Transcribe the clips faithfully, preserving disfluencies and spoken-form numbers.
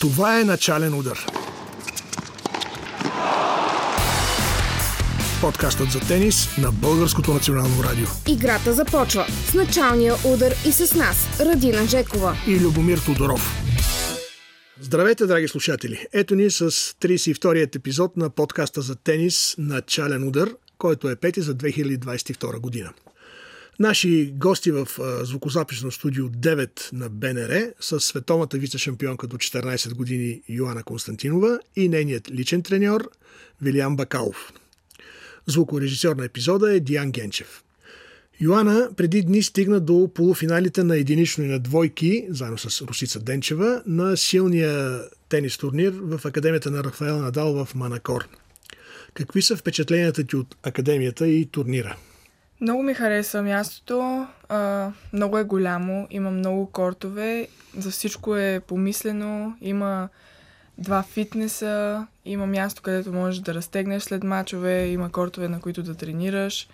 Това е начален удар. Подкастът за тенис на Българското национално радио. Играта започва с началния удар и с нас, Радина Жекова и Любомир Тодоров. Здравейте, драги слушатели! Ето ни с тридесет и вторият епизод на подкаста за тенис Начален удар, който е пети за две хиляди двадесет и втора година. Наши гости в звукозаписно студио девет на БНР са световната вице-шампионка до четиринадесет години Йоана Константинова и нейният личен треньор Вилиан Бакалов. Звукорежисьор на епизода е Диан Генчев. Йоана преди дни стигна до полуфиналите на единично и на двойки, заедно с Русица Денчева, на силния тенис турнир в Академията на Рафаел Надал в Манакор. Какви са впечатленията ти от Академията и турнира? Много ми хареса мястото, а, много е голямо, има много кортове, за всичко е помислено, има два фитнеса, има място, където можеш да разтегнеш след мачове, има кортове, на които да тренираш,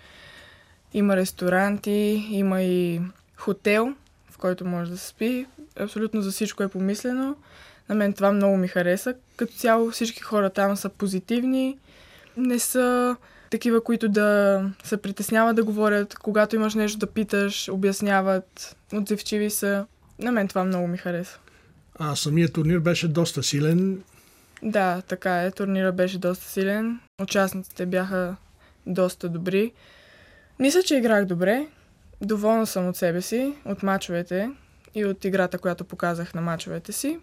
има ресторанти, има и хотел, в който можеш да се спи. Абсолютно за всичко е помислено. На мен това много ми хареса. Като цяло всички хора там са позитивни, не са такива, които да се притесняват да говорят. Когато имаш нещо да питаш, обясняват, отзивчиви са. На мен това много ми хареса. А самият турнир беше доста силен. Да, така е. Турнира беше доста силен. Участниците бяха доста добри. Мисля, че играх добре. Доволна съм от себе си, от мачовете и от играта, която показах на мачовете си.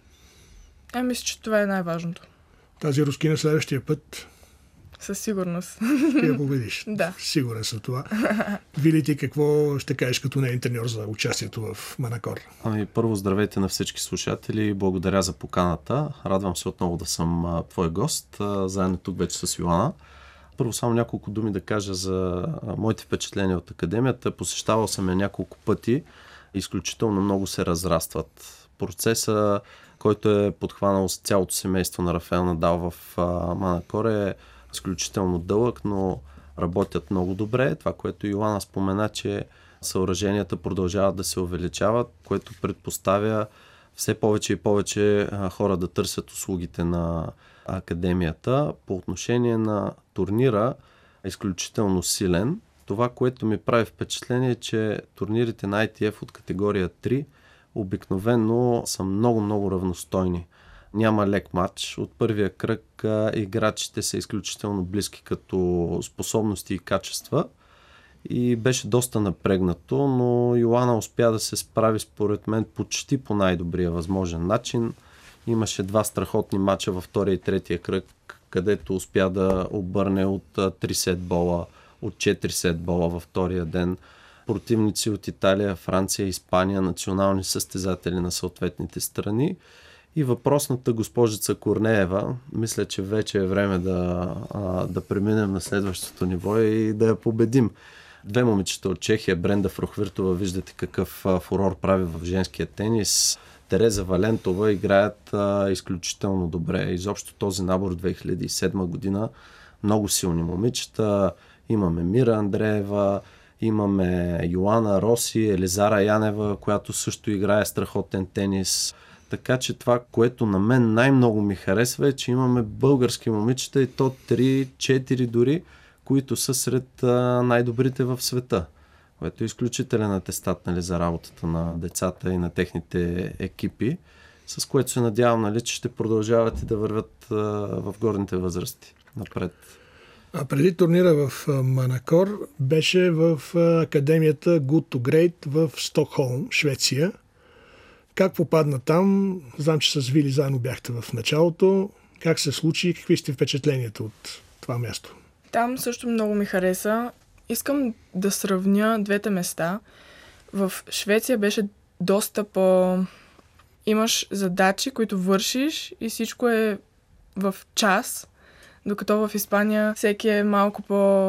А мисля, че това е най-важното. Тази рускина следващия път със сигурност ще я победиш. Да. Сигурен съм това. Вили, ти какво ще кажеш като неин треньор за участието в Манакор? Ами, първо здравейте на всички слушатели. Благодаря за поканата. Радвам се отново да съм а, твой гост. А, заедно тук вече с Йоана. Първо само няколко думи да кажа за а, моите впечатления от Академията. Посещавал съм я няколко пъти. Изключително много се разрастват. Процеса, който е подхванал с цялото семейство на Рафаел Надал в а, Манакор, е изключително дълъг, но работят много добре. Това, което Йоана спомена, че съоръженията продължават да се увеличават, което предпоставя все повече и повече хора да търсят услугите на Академията. По отношение на турнира е изключително силен. Това, което ми прави впечатление, е, че турнирите на Ай Ти Еф от категория три обикновено са много-много равностойни. Няма лек матч. От първия кръг а, играчите са изключително близки като способности и качества и беше доста напрегнато, но Йоана успя да се справи според мен почти по най-добрия възможен начин. Имаше два страхотни матча във втория и третия кръг, където успя да обърне от три сетбола, от четири сетбола във втория ден. Противници от Италия, Франция, Испания, национални състезатели на съответните страни. И въпросната госпожица Корнеева, мисля, че вече е време да, а, да преминем на следващото ниво и да я победим. Две момичета от Чехия, Бренда Фрохвиртова, виждате какъв а, фурор прави в женския тенис. Тереза Валентова играят а, изключително добре. Изобщо този набор две хиляди и седма година, много силни момичета. Имаме Мира Андреева, имаме Йоана Роси, Елизара Янева, която също играе страхотен тенис. Така че това, което на мен най-много ми харесва, е, че имаме български момичета и то три-четири дори, които са сред а, най-добрите в света. Което е изключителен атестат, нали, за работата на децата и на техните екипи, с което се надявам, нали, че ще продължават и да вървят а, в горните възрасти напред. А преди турнира в Манакор беше в Академията Good to Great в Стокхолм, Швеция. Как попадна там? Знам, че с Вили заедно бяхте в началото. Как се случи? Какви сте впечатленията от това място? Там също много ми хареса. Искам да сравня двете места. В Швеция беше доста по... Имаш задачи, които вършиш и всичко е в час, докато в Испания всеки е малко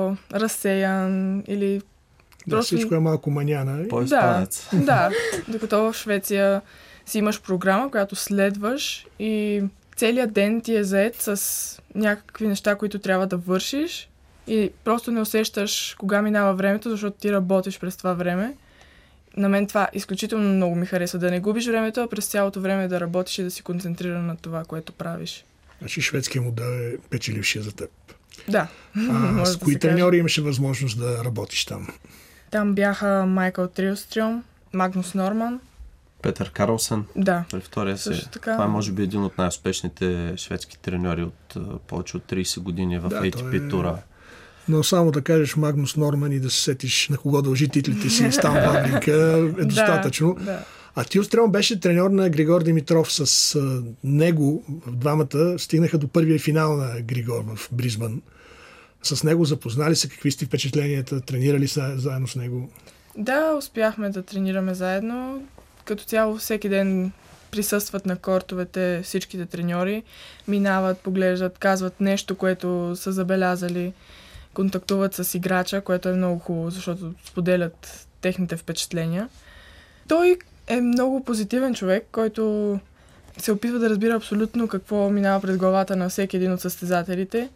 по-разсеян или... Да, просто... всичко е малко маняна. По-испанец. Да, да, докато в Швеция си имаш програма, която следваш и целият ден ти е заед с някакви неща, които трябва да вършиш и просто не усещаш кога минава времето, защото ти работиш през това време. на мен това изключително много ми хареса. Да не губиш времето, а през цялото време да работиш и да си концентриран на това, което правиш. Значи шведския модел е печелившия за теб. Да. А с кои треньори имаше възможност да работиш там? Там бяха Майкъл Трилстрюм, Магнус Норман. Петър Карлсен. Да. При втория се. Така. Това е може би един от най-успешните шведски треньори от uh, повече от трийсет години в да, ей ти пи е... тура. Но само да кажеш Магнус Норман и да се сетиш на кого дължи титлите си Стан Вавринка е достатъчно. Да, да. А Трилстрюм беше треньор на Григор Димитров. С а, него в двамата стигнаха до първия финал на Григор в Бризбън. С него запознали се, какви сте впечатленията, тренирали са заедно с него? Да, успяхме да тренираме заедно. Като цяло всеки ден присъстват на кортовете всичките треньори, минават, поглеждат, казват нещо, което са забелязали, контактуват с играча, което е много хубаво, защото споделят техните впечатления. Той е много позитивен човек, който се опитва да разбира абсолютно какво минава пред главата на всеки един от състезателите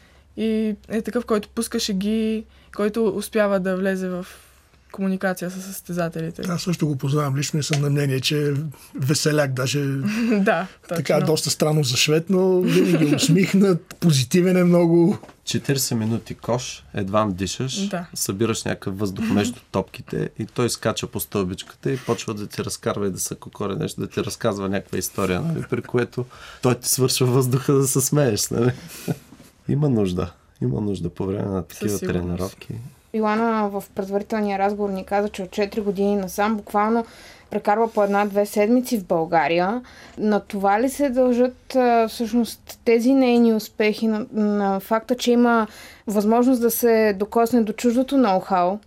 и е такъв, който пуска шеги, който успява да влезе в комуникация с състезателите. Аз също го познавам лично и съм на мнение, че е веселяк, даже да, така доста странно за швед, но винаги усмихнат, позитивен е много. четирийсет минути кош, едва дишаш, да. Събираш някакъв въздух между топките и той скача по стълбичката и почва да ти разкарва и да се кокори нещо, да ти разказва някаква история, нали, при което той ти свършва въздуха да се смееш. Нали. Има нужда. Има нужда по време на такива тренировки. Йоана в предварителния разговор ни каза, че от четири години насам буквално прекарва по една-две седмици в България. На това ли се дължат всъщност тези нейни успехи, на, на факта, че има възможност да се докосне до чуждото ноу-хау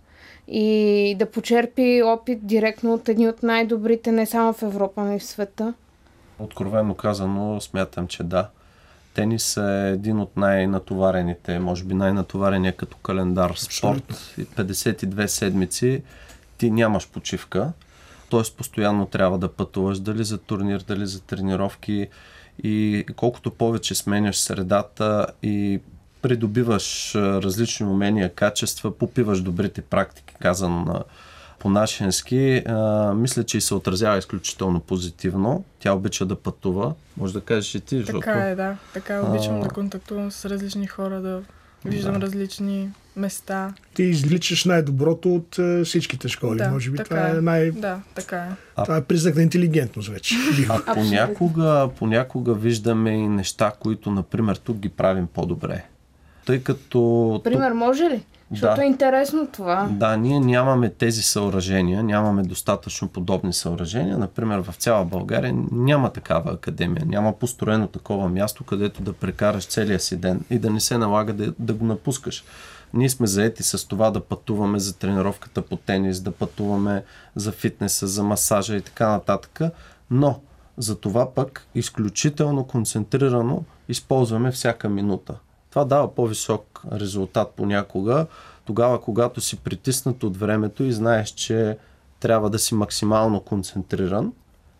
и да почерпи опит директно от едни от най-добрите не само в Европа, но и в света? Откровено казано, смятам, че да. Тенис е един от най-натоварените, може би най-натоварения като календар спорт. петдесет и две седмици ти нямаш почивка, т.е. постоянно трябва да пътуваш дали за турнир, дали за тренировки и колкото повече сменяш средата и придобиваш различни умения, качества, попиваш добрите практики, казано на по-нашенски, а, мисля, че и се отразява изключително позитивно. Тя обича да пътува. Може да кажеш и ти, защото... Така е, да. Така обичам а... да контактувам с различни хора, да виждам да. различни места. Ти изличаш най-доброто от е, всичките школи. Да, може би така това е, е най... Да, така е. А... Това е признак на интелигентност вече. А понякога, понякога виждаме и неща, които, например, тук ги правим по-добре. Тъй като... Пример, тук... може ли? Защото да. е интересно това. Да, ние нямаме тези съоръжения, нямаме достатъчно подобни съоръжения. Например, в цяла България няма такава академия, няма построено такова място, където да прекараш целия си ден и да не се налага да, да го напускаш. Ние сме заети с това да пътуваме за тренировката по тенис, да пътуваме за фитнеса, за масажа и така нататък, но за това пък изключително концентрирано използваме всяка минута. Това дава по-висок резултат понякога, тогава когато си притиснат от времето и знаеш, че трябва да си максимално концентриран.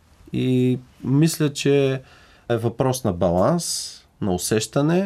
И мисля, че е въпрос на баланс, на усещане,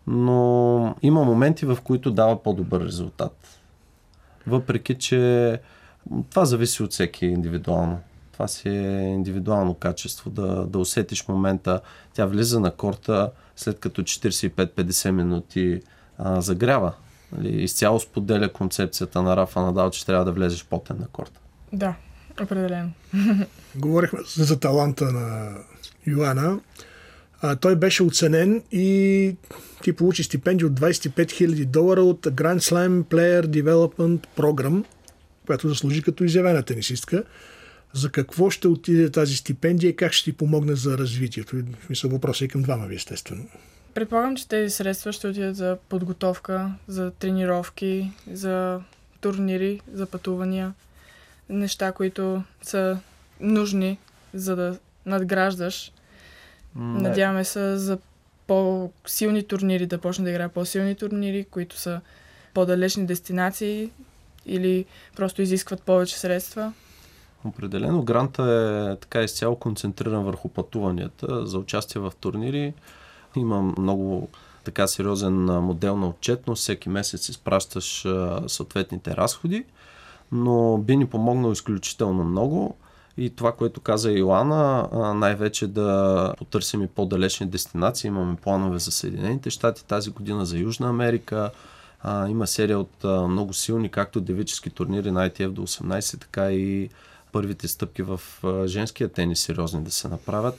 но има моменти, в които дава по-добър резултат. Въпреки, че това зависи от всеки индивидуално. Това си е индивидуално качество, да, да усетиш момента. Тя влиза на корта, след като четирийсет и пет до петдесет минути а, загрява. Нали, изцяло споделя концепцията на Рафа Надал, че трябва да влезеш потен на корта. Да, определено. Говорихме за таланта на Йоана. А, той беше оценен и ти получи стипендия от двадесет и пет хиляди долара от Grand Slam Player Development Program, която заслужи като изявена тенисистка. За какво ще отиде тази стипендия и как ще ти помогне за развитието? В смисъл, въпросът е към двама ви, естествено. Предполагам, че тези средства ще отидат за подготовка, за тренировки, за турнири, за пътувания. Неща, които са нужни, за да надграждаш. Не. Надяваме се за по-силни турнири, да почне да играе по-силни турнири, които са по-далечни дестинации или просто изискват повече средства. Определено гранта е така изцяло концентриран върху пътуванията за участие в турнири. Има много така сериозен модел на отчетност. Всеки месец изпращаш съответните разходи, но би ни помогнал изключително много. И това, което каза Йоана, най-вече да потърсим и по-далечни дестинации. Имаме планове за Съединените щати тази година, за Южна Америка. А, има серия от а, много силни, както девически турнири на Ай Ти Еф до осемнайсет, така и първите стъпки в а, женския тенис сериозни да се направят.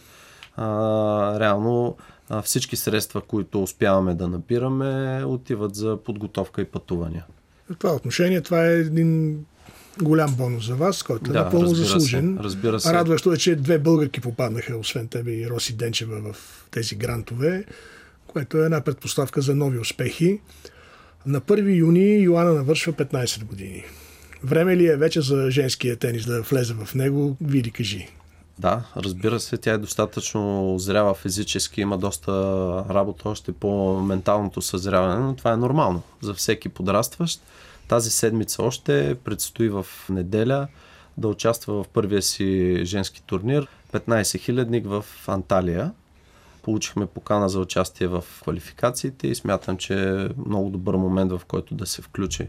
А, реално а, всички средства, които успяваме да набираме, отиват за подготовка и пътувания. В това отношение това е един голям бонус за вас, който е да, напълно разбира заслужен. Се, разбира се. Радващо е, че две българки попаднаха, освен тебе и Роси Денчева, в тези грантове, което е една предпоставка за нови успехи. На първи юни Йоана навършва петнайсет години. Време ли е вече за женския тенис да влезе в него? Види, кажи. Да, разбира се, тя е достатъчно зрява физически, има доста работа още по менталното съзряване, но това е нормално за всеки подрастващ. Тази седмица още предстои в неделя да участва в първия си женски турнир, петнайсет хилядник в Анталия. Получихме покана за участие в квалификациите и смятам, че е много добър момент, в който да се включи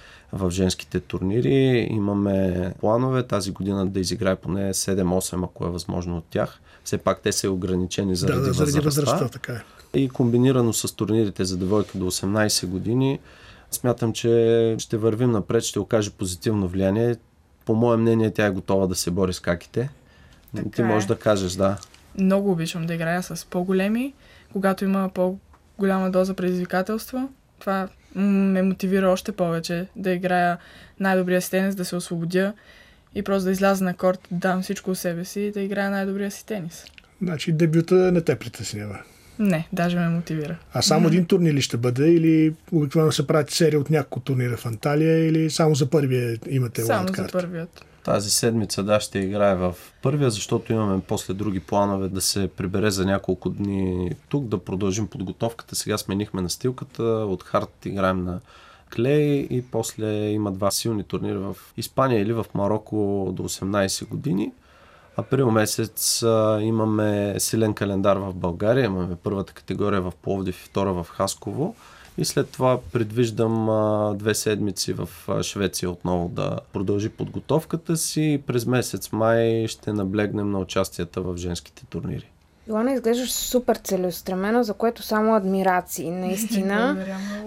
в женските турнири. Имаме планове тази година да изиграе поне седем-осем, ако е възможно от тях. Все пак те са ограничени заради, да, да, заради възрастта. възрастта. Така е. И комбинирано с турнирите за девойки до осемнайсет години, смятам, че ще вървим напред, ще окаже позитивно влияние. По мое мнение, тя е готова да се бори с каките. Така Ти можеш е. да кажеш, да. Много обичам да играя с по-големи, когато има по-голяма доза предизвикателства. Това ме мотивира още повече да играя най-добрия си тенис, да се освободя и просто да изляза на корт, да дам всичко от себе си и да играя най-добрия си тенис. Значи дебюта не те притеснява. Не, даже ме мотивира. А само един турнир ли ще бъде или обикновено се правят серия от няколко турнира в Анталия или само за първия имате Само уайлдкарт? за първият. Тази седмица да ще играе в първия, защото имаме после други планове да се прибере за няколко дни тук, да продължим подготовката. Сега сменихме настилката, от хард играем на клей и после има два силни турнира в Испания или в Мароко до осемнайсет години. Април месец а, имаме силен календар в България, имаме първата категория в Пловдив и втора в Хасково. И след това предвиждам а, две седмици в а, Швеция отново да продължи подготовката си и през месец май ще наблегнем на участията в женските турнири. Йоана, изглеждаш супер целеустремена, за което само адмирации, наистина.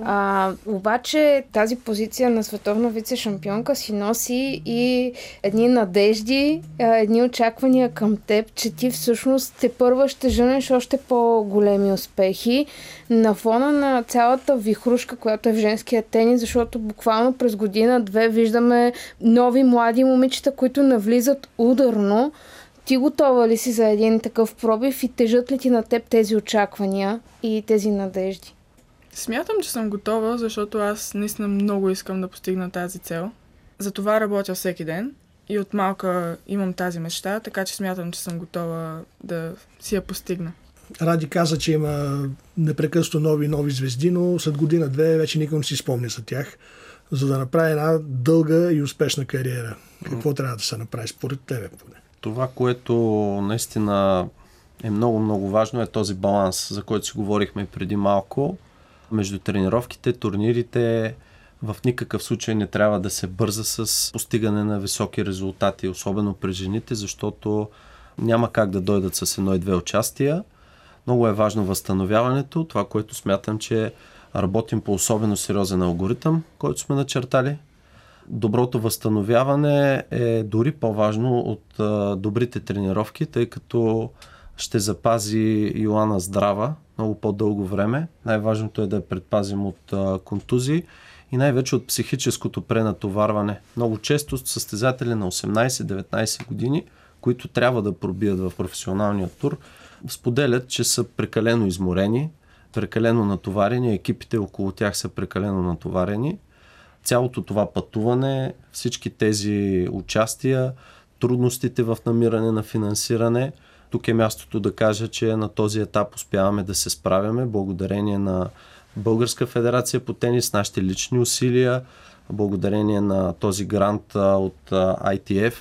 а, обаче тази позиция на световна вице-шампионка си носи и едни надежди, едни очаквания към теб, че ти всъщност те първа ще женеш още по-големи успехи на фона на цялата вихрушка, която е в женския тенис, защото буквално през година-две виждаме нови млади момичета, които навлизат ударно. Ти готова ли си за един такъв пробив и тежат ли ти на теб тези очаквания и тези надежди? Смятам, че съм готова, защото аз наистина много искам да постигна тази цел. Затова работя всеки ден и от малка имам тази мечта, така че смятам, че съм готова да си я постигна. Ради каза, че има непрекъснато нови нови звезди, но след година-две вече никой не си спомня за тях. За да направи една дълга и успешна кариера. Какво трябва да се направи според тебе поне? Това, което наистина е много-много важно, е този баланс, за който си говорихме преди малко. Между тренировките, турнирите, в никакъв случай не трябва да се бърза с постигане на високи резултати, особено при жените, защото няма как да дойдат с едно и две участия. Много е важно възстановяването, това, което смятам, че работим по особено сериозен алгоритъм, който сме начертали. Доброто възстановяване е дори по-важно от а, добрите тренировки, тъй като ще запази Йоана здрава много по-дълго време. Най-важното е да я предпазим от а, контузии и най-вече от психическото пренатоварване. Много често състезатели на осемнайсет-деветнайсет години, които трябва да пробият в професионалния тур, споделят, че са прекалено изморени, прекалено натоварени, екипите около тях са прекалено натоварени. Цялото това пътуване, всички тези участия, трудностите в намиране на финансиране, тук е мястото да кажа, че на този етап успяваме да се справяме благодарение на Българска федерация по тенис, нашите лични усилия, благодарение на този грант от Ай Ти Еф,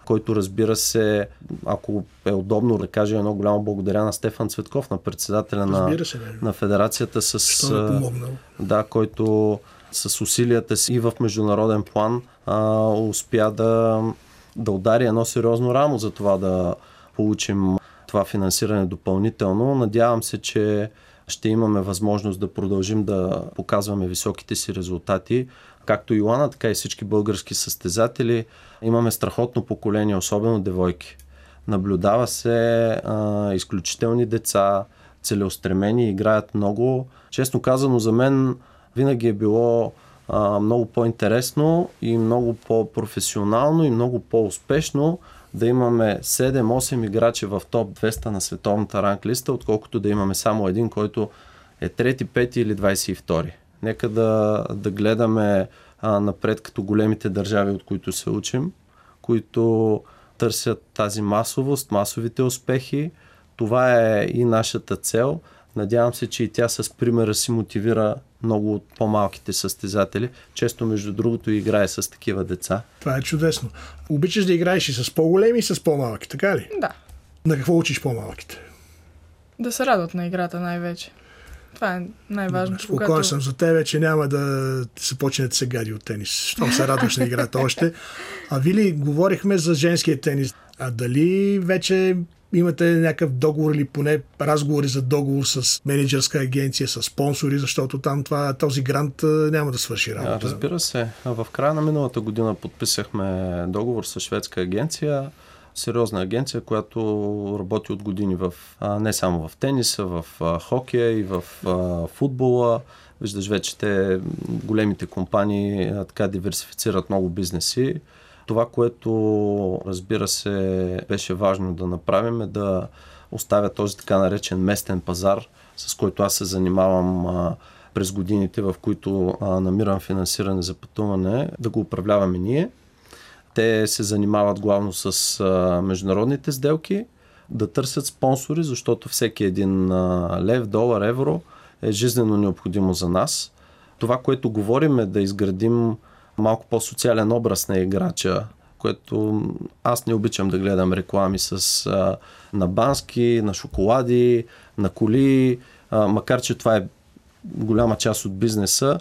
който, разбира се, ако е удобно да кажа едно голямо благодаря на Стефан Цветков, на председателя на, се, на федерацията, с, е да, който с усилията си и в международен план а, успя да, да удари едно сериозно рамо за това да получим това финансиране допълнително. Надявам се, че ще имаме възможност да продължим да показваме високите си резултати. Както Йоана, така и всички български състезатели. Имаме страхотно поколение, особено девойки. Наблюдава се а, изключителни деца, целеустремени, играят много. Честно казано, за мен винаги е било а, много по-интересно и много по-професионално и много по-успешно да имаме седем-осем играчи в топ двеста на световната ранглиста, отколкото да имаме само един, който е трети, пети или двадесет и втори. Нека да, да гледаме а, напред като големите държави, от които се учим, които търсят тази масовост, масовите успехи. Това е и нашата цел. Надявам се, че и тя с примера си мотивира много от по-малките състезатели. Често, между другото, играе с такива деца. Това е чудесно. Обичаш да играеш и с по-големи, и с по-малки, така ли? Да. На какво учиш по-малките? Да се радват на играта най-вече. Това е най-важното. Спокоен когато... съм за тебе, че няма да се почне да се гади от тенис. Щом се радваш на играта още. А Вили, говорихме за женския тенис. А дали вече имате някакъв договор или поне разговори за договор с менеджерска агенция, с спонсори, защото там това, този грант няма да свърши работа? Разбира се. В края на миналата година подписахме договор с шведска агенция, сериозна агенция, която работи от години в, а, не само в тениса, в а, хокея и в а, футбола. Виждаш вече те, големите компании а, така диверсифицират много бизнеси. Това, което, разбира се, беше важно да направим, е да оставя този така наречен местен пазар, с който аз се занимавам а, през годините, в които а, намирам финансиране за пътуване, да го управляваме ние. Те се занимават главно с а, международните сделки, да търсят спонсори, защото всеки един а, лев, долар, евро е жизнено необходимо за нас. Това, което говорим, е да изградим малко по-социален образ на играча, което аз не обичам да гледам реклами с а, на бански, на шоколади, на коли, а, макар че това е голяма част от бизнеса,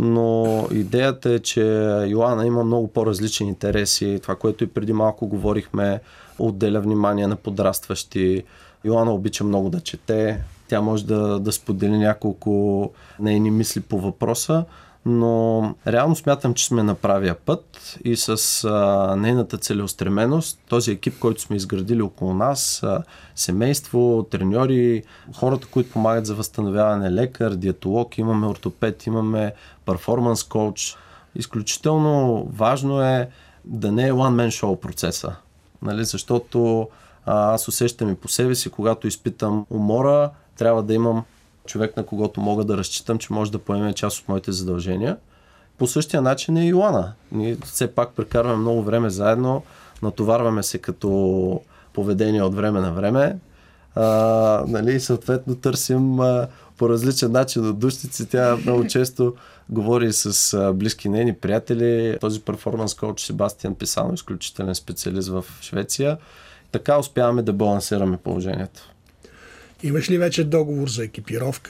но идеята е, че Йоана има много по-различни интереси. Това, което и преди малко говорихме, отделя внимание на подрастващи. Йоана обича много да чете. Тя може да, да сподели няколко нейни мисли по въпроса, но реално смятам, че сме на правия път и с а, нейната целеустременост, този екип, който сме изградили около нас, а, семейство, треньори, хората, които помагат за възстановяване, лекар, диетолог, имаме ортопед, имаме перформанс коуч. Изключително важно е да не е one-man show процеса, нали? Защото а, аз усещам и по себе си, когато изпитам умора, трябва да имам човек, на когото мога да разчитам, че може да поеме част от моите задължения. По същия начин е и Йоана. Ние все пак прекарваме много време заедно, натоварваме се като поведение от време на време. А, нали, съответно търсим а, по различен начин от душници. Тя много често говори с а, близки нейни приятели. Този перформанс коуч Себастиан Писано, изключителен специалист в Швеция. Така успяваме да балансираме положението. Имаш ли вече договор за екипировка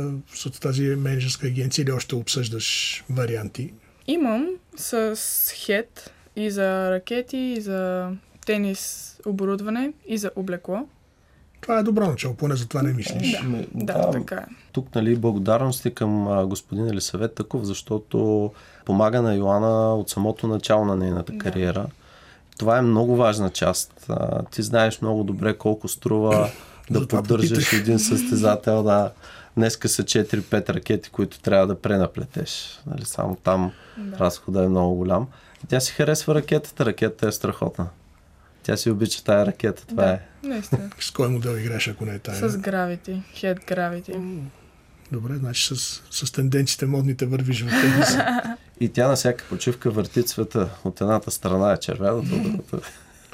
с тази менеджерска агенция или още обсъждаш варианти? Имам с хед и за ракети, и за тенис оборудване, и за облекло. Това е добро начало, поне за това не мислиш. Да, да, да, така е. Тук, нали, благодарности към а, господин Елисавет Таков, защото помага на Йоана от самото начало на нейната кариера. Да. Това е много важна част. А, ти знаеш много добре колко струва да поддържаш един състезател. Да. Днеска са четири-пет ракети, които трябва да пренаплетеш. Нали, само там да. Разхода е много голям. Тя си харесва ракетата. Ракетата е страхотна. Тя си обича тая ракета. Това да, е. Наистина. С кой модел играеш, ако не е тая? С Gravity. Head Gravity. Добре, значи с, с тенденциите модните вървиш в тениса. И тя на всяка почивка върти цвета. От едната страна е червената, от другата.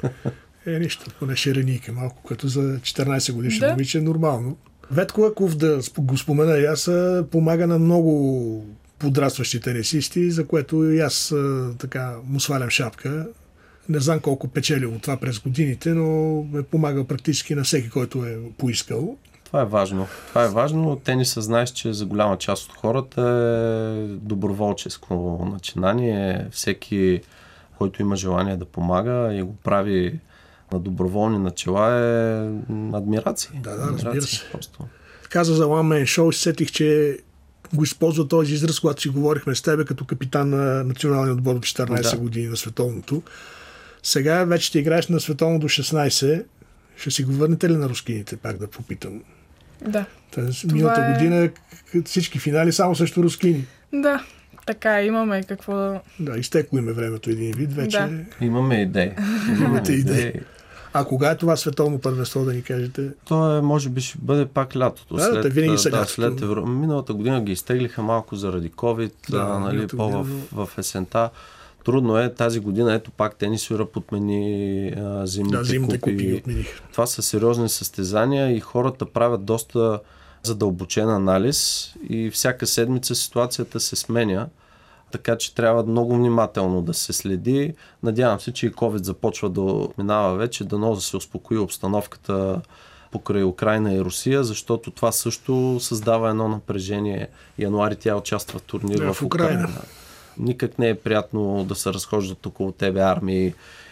Е, нищо, поне ширенийка малко, като за четиринайсет годишно да. момиче е нормално. Ветко Аков, да го спомена и аз, помага на много подрастващи тенисисти, за което и аз така му свалям шапка. Не знам колко печелил от това през годините, но е помагал практически на всеки, който е поискал. Това е важно. Това е важно. Тениса, знаеш, че за голяма част от хората е доброволческо начинание. Всеки, който има желание да помага и го прави на доброволни начала, е адмирация. Да, да, разбира се. Просто. Каза за One Man Show, сетих, че го използва този израз, когато си говорихме с тебе като капитан на националния отбор до четиринайсет да. години на световното. Сега вече ще играеш на световно до шестнайсет. Ще си го върнете ли на рускините, пак да попитам? Да. Тъс, миналата е... година всички финали само срещу рускини. Да, така имаме какво да... Да, изтекло име времето един вид, вече... Да. Имаме идеи. Имате идеи. А кога е това световно първенство, да ни кажете? То е, може би ще бъде пак лятото. Да, след, да, винаги са да, лятото. след Евро... Миналата година ги изтеглиха малко заради COVID, да, а, нали, по в, в есента. Трудно е тази година, ето пак Тенис Юръп отмени а, зимните, да, зимните купи. купи отмениха. Това са сериозни състезания и хората правят доста задълбочен анализ и всяка седмица ситуацията се сменя, така че трябва много внимателно да се следи. Надявам се, че и COVID започва да минава вече, дано да се успокои обстановката покрай Украйна и Русия, защото това също създава едно напрежение. Януари тя участва в турнир да, в Украйна. Украйна. Никак не е приятно да се разхождат около тебе армии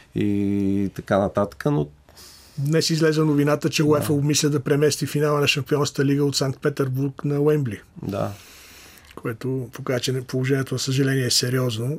и така нататък, но днес излезе новината, че УЕФА да. обмисля да премести финала на Шампионската лига от Санкт-Петербург на Уембли. Да. Което показва, че положението на съжаление е сериозно.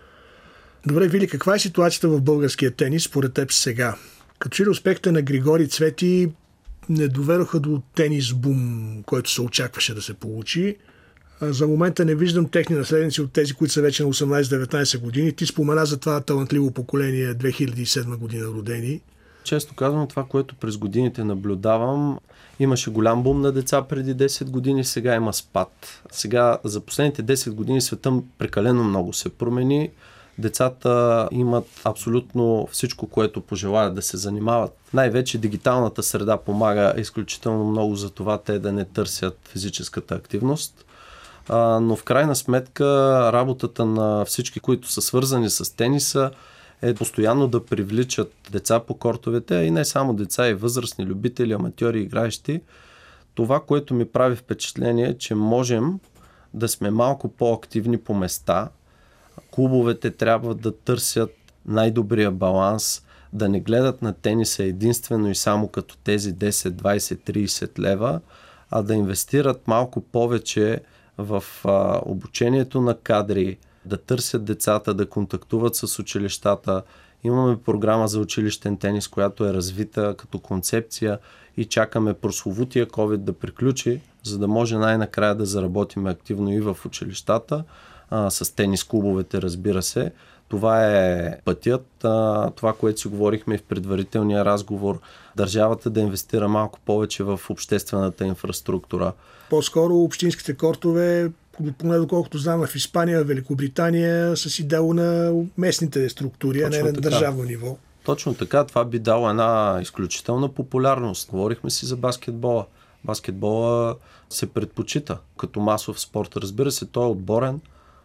Добре, Вили, каква е ситуацията в българския тенис според теб сега? Като че ли успехите на Григори Цвети не доведоха до тенис бум, който се очакваше да се получи. За момента не виждам техни наследници от тези, които са вече на осемнайсет-деветнайсет години. Ти спомена за това талантливо поколение две хиляди и седма година родени. Често казвам, това, което през годините наблюдавам, имаше голям бум на деца преди десет години, сега има спад. Сега за последните десет години света прекалено много се промени. Децата имат абсолютно всичко, което пожелаят да се занимават. Най-вече дигиталната среда помага изключително много за това те да не търсят физическата активност. А, но в крайна сметка работата на всички, които са свързани с тениса, е постоянно да привличат деца по кортовете, и не само деца, и възрастни любители, аматьори, играещи. Това, което ми прави впечатление, е, че можем да сме малко по-активни по места. Клубовете трябва да търсят най-добрия баланс, да не гледат на тениса единствено и само като тези десет, двайсет, трийсет лева, а да инвестират малко повече в а, обучението на кадри, да търсят децата, да контактуват с училищата. Имаме програма за училищен тенис, която е развита като концепция и чакаме прословутия COVID да приключи, за да може най-накрая да заработим активно и в училищата, а, с тенис клубовете, разбира се. Това е пътят, а, това, което си говорихме в предварителния разговор, държавата да инвестира малко повече в обществената инфраструктура. По-скоро общинските кортове, поне доколкото знам, в Испания, Великобритания, са си дело на местните структури, а не на държавно ниво. Точно така, това би дало една изключителна популярност. Говорихме си за баскетбола. Баскетбола се предпочита като масов спорт. Разбира се, той е отборен.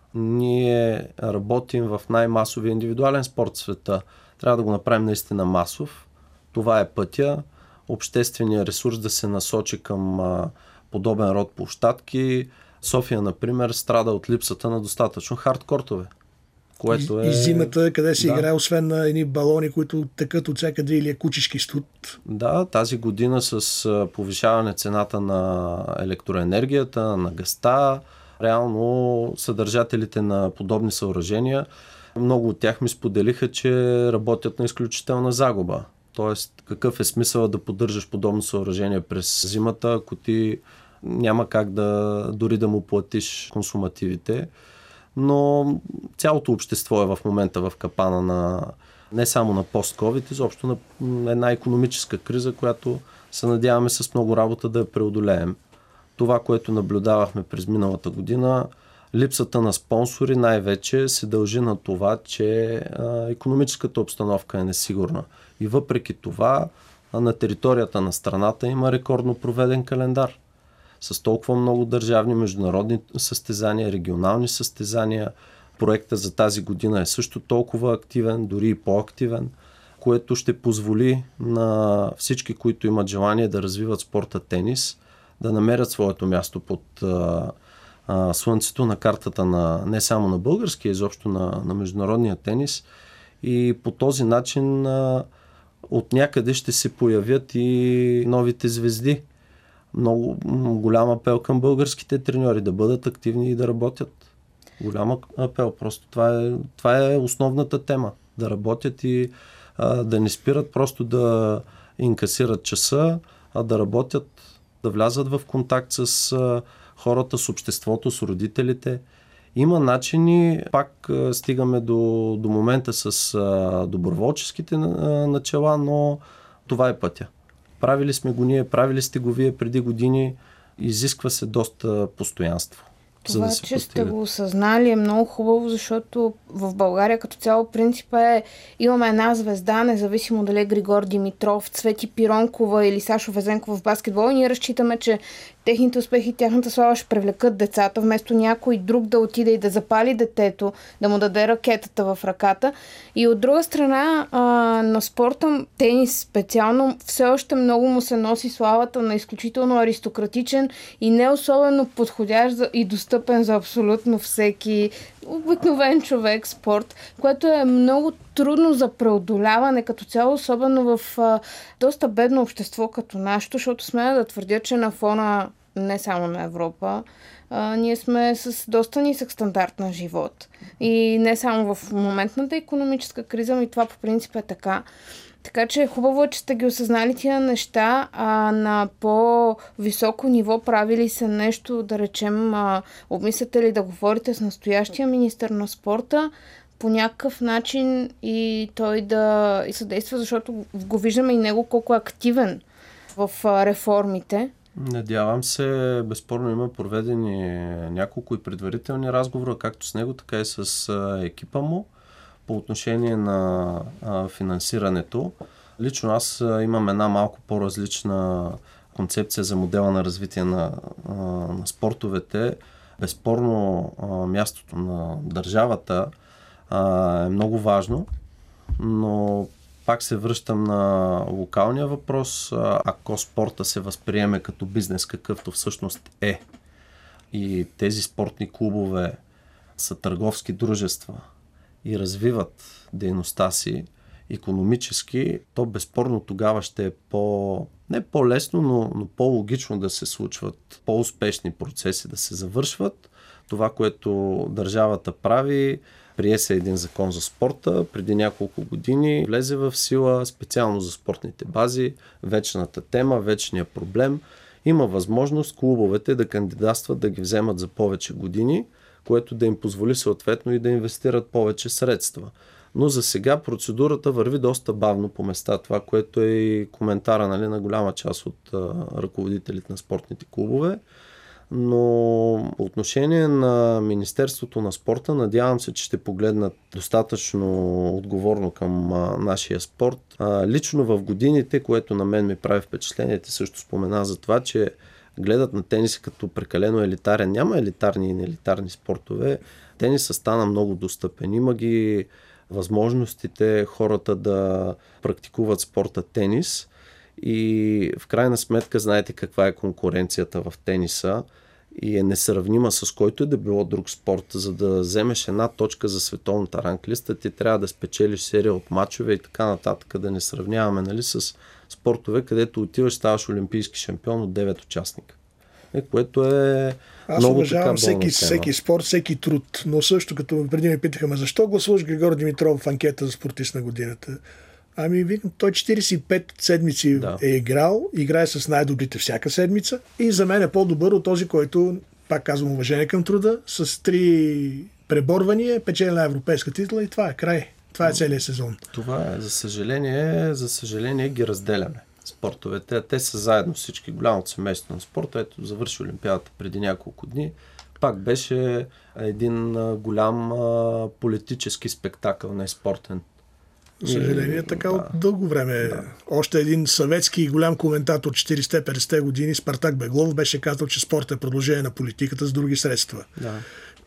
Ние работим в най-масовия индивидуален спорт в света. Трябва да го направим наистина масов. Това е пътя. Общественият ресурс да се насочи към а, подобен род площадки. София, например, страда от липсата на достатъчно хардкортове. Което е... И зимата, къде се да. играе, освен на едни балони, които тъкат от всякъде, или е кучешки студ. Да, тази година с повишаване цената на електроенергията, на газта, реално съдържателите на подобни съоръжения, много от тях ми споделиха, че работят на изключителна загуба. Тоест, какъв е смисъл да поддържаш подобно съоръжение през зимата, ако ти няма как да дори да му платиш консумативите. Но цялото общество е в момента в капана на не само на пост-ковид, изобщо на една икономическа криза, която се надяваме с много работа да я преодолеем. Това, което наблюдавахме през миналата година, липсата на спонсори най-вече се дължи на това, че а, икономическата обстановка е несигурна. И въпреки това, а, на територията на страната има рекордно проведен календар. С толкова много държавни, международни състезания, регионални състезания. Проекта за тази година е също толкова активен, дори и по-активен, което ще позволи на всички, които имат желание да развиват спорта тенис, да намерят своето място под а, а, слънцето на картата на не само на българския, изобщо на, на международния тенис. И по този начин а, от някъде ще се появят и новите звезди. Много голям апел към българските треньори да бъдат активни и да работят. Голям апел. Просто това е, това е основната тема. Да работят и а, да не спират просто да инкасират часа, а да работят, да влязат в контакт с а, хората, с обществото, с родителите. Има начини, пак а, стигаме до, до момента с а, доброволческите а, начала, но това е пътя. Правили сме го ние, правили сте го вие преди години, изисква се доста постоянство. Това, да се че постига. сте го осъзнали, е много хубаво, защото в България като цяло принципа е имаме една звезда, независимо дали е Григор Димитров, Цвети Пиронкова или Сашо Везенков в баскетбол, и ние разчитаме, че техните успехи, тяхната слава ще привлекат децата, вместо някой друг да отиде и да запали детето, да му даде ракетата в ръката. И от друга страна, а, на спорта, тенис специално, все още много му се носи славата на изключително аристократичен и не особено подходящ и достъпен за абсолютно всеки обикновен човек спорт, което е много трудно за преодоляване като цяло, особено в а, доста бедно общество като нашето, защото смея да твърдя, че на фона не само на Европа, а, ние сме с доста нисък стандарт на живот. И не само в моментната икономическа криза, но и това по принцип е така. Така че хубаво е, че сте ги осъзнали тия неща, а на по-високо ниво правили се нещо, да речем, а, обмисляте ли да говорите с настоящия министър на спорта по някакъв начин и той да и съдейства, защото го виждаме и него колко е активен в а, реформите. Надявам се, безспорно има проведени няколко и предварителни разговора, както с него, така и с а, екипа му по отношение на а, финансирането. Лично аз а, имам една малко по-различна концепция за модела на развитие на, а, на спортовете. Безспорно а, мястото на държавата а, е много важно, но пак се връщам на локалния въпрос. Ако спорта се възприеме като бизнес, какъвто всъщност е, и тези спортни клубове са търговски дружества и развиват дейността си икономически, то безспорно тогава ще е по... не по-лесно, но, но по-логично да се случват по-успешни процеси, да се завършват. Това, което държавата прави, прие се един закон за спорта, преди няколко години влезе в сила специално за спортните бази, вечната тема, вечния проблем. Има възможност клубовете да кандидатстват да ги вземат за повече години, което да им позволи съответно и да инвестират повече средства. Но за сега процедурата върви доста бавно по места. Това, което е и коментара, нали, на голяма част от а, ръководителите на спортните клубове. Но по отношение на Министерството на спорта, надявам се, че ще погледнат достатъчно отговорно към а, нашия спорт. А, лично в годините, което на мен ми прави впечатление, те също спомена за това, че гледат на тениса като прекалено елитарен. Няма елитарни и неелитарни спортове. Тенисът стана много достъпен. Има ги възможностите хората да практикуват спорта тенис. И в крайна сметка знаете каква е конкуренцията в тениса и е несравнима с който и да било друг спорт. За да вземеш една точка за световната ранглиста, ти трябва да спечелиш серия от мачове и така нататък, да не сравняваме, нали, с спортове, където отиваш, ставаш олимпийски шампион от девет участника. Е, което е Аз много уважавам така всеки, всеки спорт, всеки труд, но също като преди ме питаха, ма защо гласуваш Григор Димитров в анкета за спортист на годината? Ами, видим, той четирийсет и пет седмици да. е играл, играе с най-добрите всяка седмица и за мен е по-добър от този, който, пак казвам, уважение към труда, с три преборвания, печели на европейска титла и това е край. Това е целият сезон. Това е, за съжаление, за съжаление ги разделяме спортовете. Те са заедно всички, голямото семейство на спорта. Ето, завърши Олимпиадата преди няколко дни. Пак беше един голям политически спектакъл, не спортен. За съжаление, така да. от дълго време. Да. Още един съветски голям коментатор четирийсет-петдесет години, Спартак Беглов, беше казал, че спортът е продължение на политиката с други средства. Да.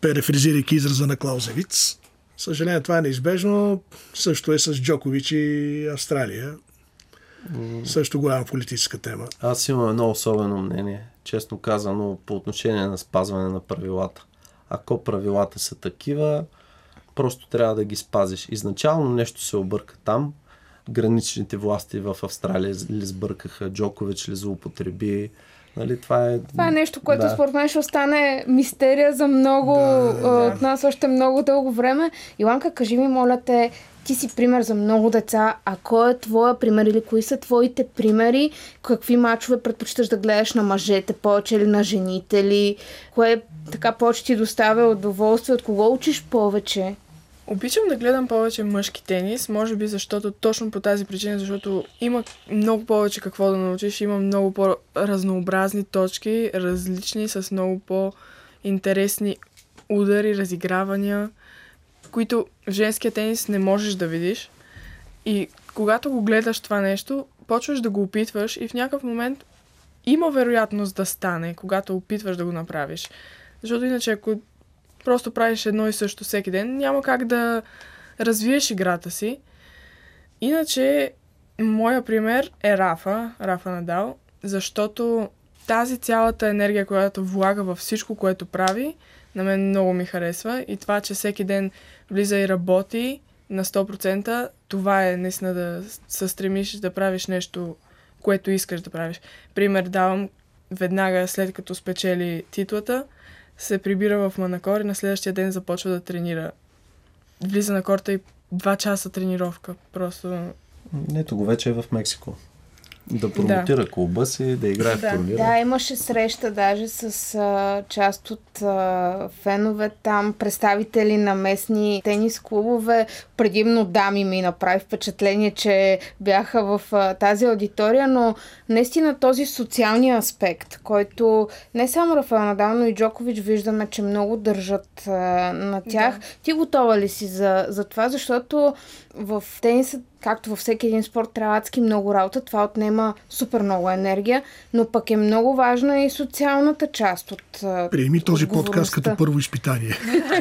перефразирайки израза на Клаузевиц. Съжаление, това е неизбежно. Също е с Джокович и Австралия. Mm. Също голяма политическа тема. Аз имам едно особено мнение, честно казано, по отношение на спазване на правилата. Ако правилата са такива, просто трябва да ги спазиш. Изначално нещо се обърка там. Граничните власти в Австралия ли сбъркаха, Джокович ли злоупотреби. Нали, това, е... това е нещо, което да. според мен ще остане мистерия за много да, да. от нас още много дълго време. Иланка, кажи ми, моля те, ти си пример за много деца. А кой е твоя пример или кои са твоите примери? Какви мачове предпочиташ да гледаш на мъжете повече или на жените ли? Кое така повече ти доставя удоволствие? От кого учиш повече? Обичам да гледам повече мъжки тенис, може би защото точно по тази причина, защото има много повече какво да научиш, има много по-разнообразни точки, различни, с много по-интересни удари, разигравания, които в женския тенис не можеш да видиш. И когато го гледаш това нещо, почваш да го опитваш и в някакъв момент има вероятност да стане, когато опитваш да го направиш. Защото иначе, ако просто правиш едно и също всеки ден, няма как да развиеш играта си. Иначе, моя пример е Рафа, Рафа Надал, защото тази цялата енергия, която влага във всичко, което прави, на мен много ми харесва. И това, че всеки ден влиза и работи на сто процента, това е наистина да се стремиш да правиш нещо, което искаш да правиш. Пример давам, веднага след като спечели титлата, се прибира в Манакор и на следващия ден започва да тренира. Влиза на корта и два часа тренировка. Просто... Ето го вече е в Мексико. Да промотира да. клуба си, да играе да. в турнира. Да, имаше среща даже с а, част от а, фенове там, представители на местни тенис клубове. Предимно дами ми направи впечатление, че бяха в а, тази аудитория, но наистина този социалния аспект, който не само Рафаел Надал, но и Джокович виждаме, че много държат а, на тях. Да. Ти готова ли си за, за това? Защото в тениса, както във всеки един спорт, трябва адски много работа. Това отнема супер много енергия, но пък е много важна и социалната част от Приеми този подкаст като първо изпитание.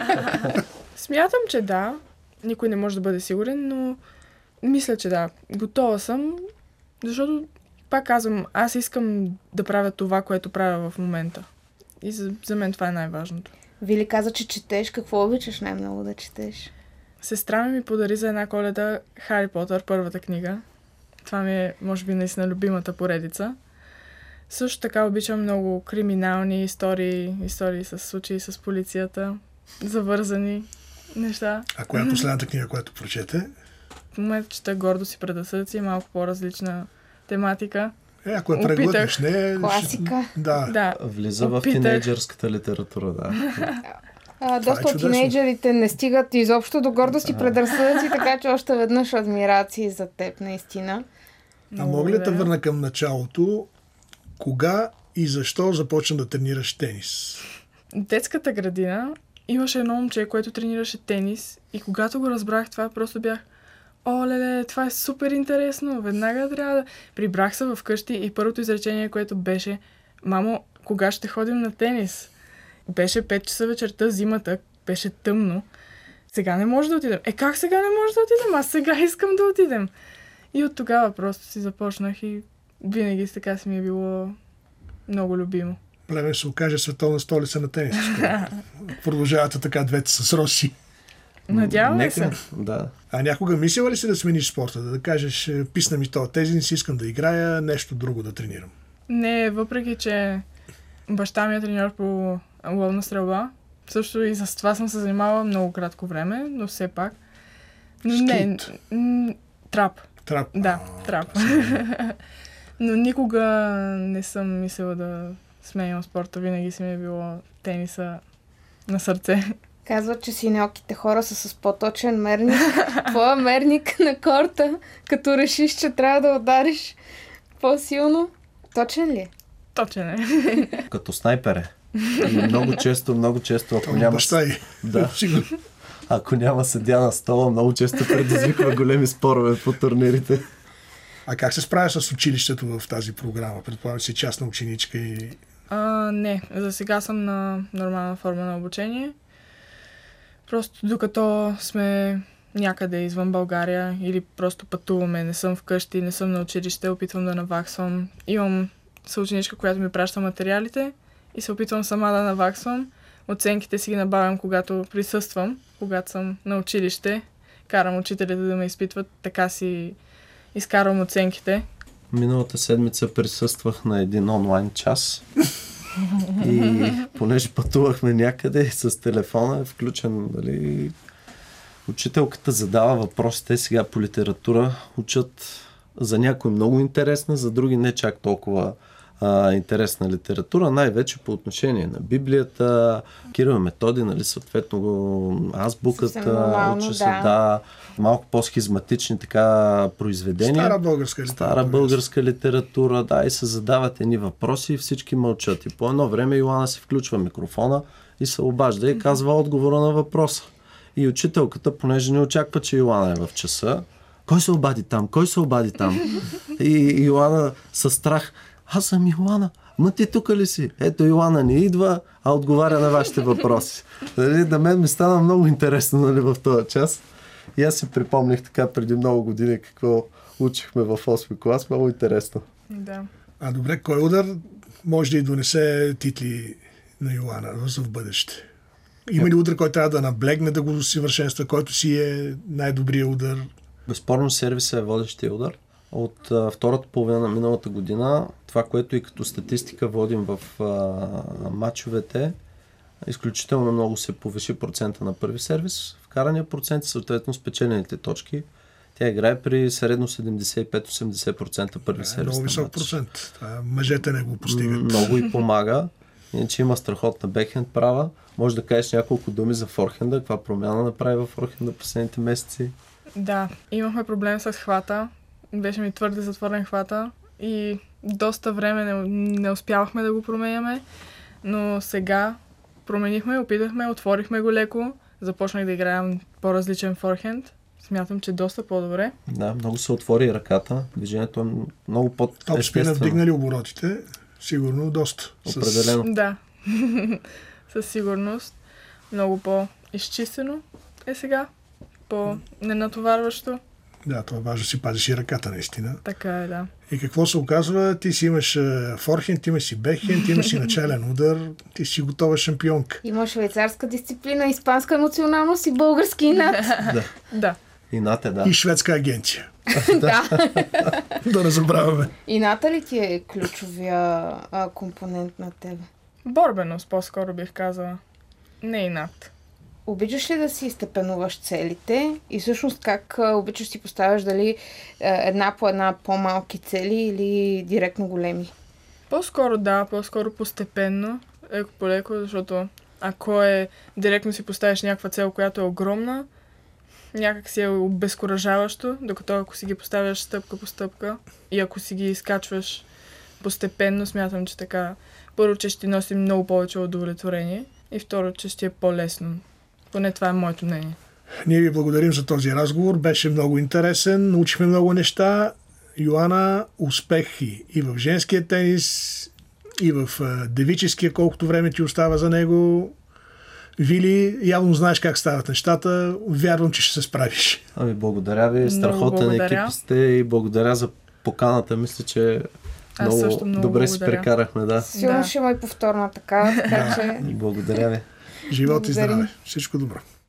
Смятам, че да. Никой не може да бъде сигурен, но мисля, че да. Готова съм, защото, пак казвам, аз искам да правя това, което правя в момента. И за, за мен това е най-важното. Вили каза, че четеш. Какво обичаш най-много да четеш? Сестра ми ми подари за една Коледа Хари Потър, първата книга. Това ми е, може би, наистина любимата поредица. Също така обичам много криминални истории, истории с случаи с полицията, завързани неща. А коя е последната книга, която прочете? В момента чета Гордост и предразсъдъци, малко по-различна тематика. Е, ако я преглътнеш, не... Класика. Да. да. Влиза Опитах. в тинейджърската литература, да. А, доста от тинейджерите не стигат изобщо до Гордост и предразсъдъци, така че още веднъж адмирации за теб, наистина. А мога ли да върна към началото? Кога и защо започна да тренираш тенис? Детската градина имаше едно момче, което тренираше тенис и когато го разбрах това, просто бях о, леле, това е супер интересно, веднага трябва да... Прибрах се вкъщи и първото изречение, което беше: мамо, кога ще ходим на тенис? Беше пет часа вечерта, зимата, беше тъмно. Сега не може да отидем. Е, как сега не може да отидем? Аз сега искам да отидем. И от тогава просто си започнах и винаги с така си ми е било много любимо. Плевен се окаже световна столица на тенис. Продължавате така двете с Роси. Надяваме се. Да. А някога мислила ли си да смениш спорта? Да, да кажеш, писна ми това тенис, искам да играя, нещо друго да тренирам? Не, въпреки че баща ми е треньор по ловна стрелба. Също и с това съм се занимавала много кратко време, но все пак. Не, м- трап. Трап? Да, а, трап. Но никога не съм мислила да сменям спорта. Винаги си ми е било тениса на сърце. Казват, че синьоките хора са с по-точен мерник. Твоя мерник на корта, като решиш, че трябва да удариш по-силно, точен ли е? Точен е. Като снайпер е. И много често, много често, ако няма... Да. Ако няма съдия на стола, много често предизвиква големи спорове по турнирите. А как се справя с училището в тази програма? Предполагам, си частна ученичка и... А, не, за сега съм на нормална форма на обучение. Просто докато сме някъде извън България или просто пътуваме, не съм вкъщи, не съм на училище, опитвам да наваксвам. Имам съученичка, която ми праща материалите и се опитвам сама да наваксвам. Оценките си ги набавям, когато присъствам, когато съм на училище. Карам учителите да ме изпитват, така си изкарвам оценките. Миналата седмица присъствах на един онлайн час и понеже пътувахме някъде с телефона, е включен, дали, учителката задава въпросите сега по литература, учат за някой много интересна, за други не чак толкова а, интересна литература, най-вече по отношение на Библията, Кирил и Методий, нали, съответно азбуката, уча се, да. да, малко по-схизматични така произведения. Стара българска литература. Стара българска литература, да, и се задават едни въпроси и всички мълчат. И по едно време Йоана си включва микрофона и се обажда и казва отговора на въпроса. И учителката, понеже не очаква, че Йоана е в часа, кой се обади там? Кой се обади там? И Йоана със страх, аз съм Йоана, ма ти тук ли си? Ето Йоана не идва, а отговаря на вашите въпроси. Дали, да мен ми стана много интересно, нали, в този час. И аз си припомних така преди много години какво учихме в осми клас. Много интересно. Да. А добре, кой удар може да и донесе титли на Йоана в бъдеще? Има ли удар, който трябва да наблегне, да го усъвършенства, който си е най-добрият удар? Безспорно сервиса е водещия удар. От а, втората половина на миналата година, това, което и като статистика водим в а, матчовете, изключително много се повиши процента на първи сервис. Вкарания процент и съответно спечелените точки. Тя играе при средно седемдесет и пет до осемдесет процента първи е, сервис. Много висок процент. Това, мъжете не го постигат. Много и помага. Иначе има страхотна бекхенд права. Може да кажеш няколко думи за форхенда. Каква промяна направи във форхенда последните месеци? Да, имахме проблем с хвата. Беше ми твърде затворен хвата и доста време не, не успявахме да го променяме. Но сега променихме, опитахме, отворихме го леко. Започнах да играем по-различен форхенд. Смятам, че доста по-добре. Да, много се отвори ръката. Движението е много по-естествено. Топспина вдигнали оборотите. Сигурно доста. Определено. С... Да. Със сигурност. Много по-изчистено е сега. По-ненатоварващо. Да, това важно си пазиш и ръката, наистина. Така е, да. И какво се оказва? Ти си имаш форхенд, имаш си бекхенд, имаш си начален удар, ти си готова шампионка. Има швейцарска дисциплина, испанска националност и български инат. Да. Да. Инат е, да. И шведска агенция. Да. Да не забравяме. Ината ли ти е ключовия а, компонент на тебе? Борбеност, по-скоро бих казала. Не инат. Обичаш ли да си изтепенуваш целите и всъщност как а, обичаш си поставяш дали а, една по една по-малки цели или директно големи? По-скоро да, по-скоро постепенно, леко по леко, защото ако е директно си поставиш някаква цел, която е огромна, някак си е обезкуражаващо, докато ако си ги поставяш стъпка по стъпка и ако си ги изкачваш постепенно, смятам, че така първо, че ще носи много повече удовлетворение и второ, че ще е по-лесно. Поне това е моето мнение. Ние ви благодарим за този разговор. Беше много интересен. Научихме много неща. Йоана, успехи и в женския тенис, и в девическия, колкото време ти остава за него. Вили, явно знаеш как стават нещата. Вярвам, че ще се справиш. Ами благодаря ви. Страхотен екип сте и благодаря за поканата. Мисля, че много, много добре благодаря. Си прекарахме. Да. Сигурно да. ще има и повторна така. така че... Благодаря ви. Живот и здраве. Всичко добро.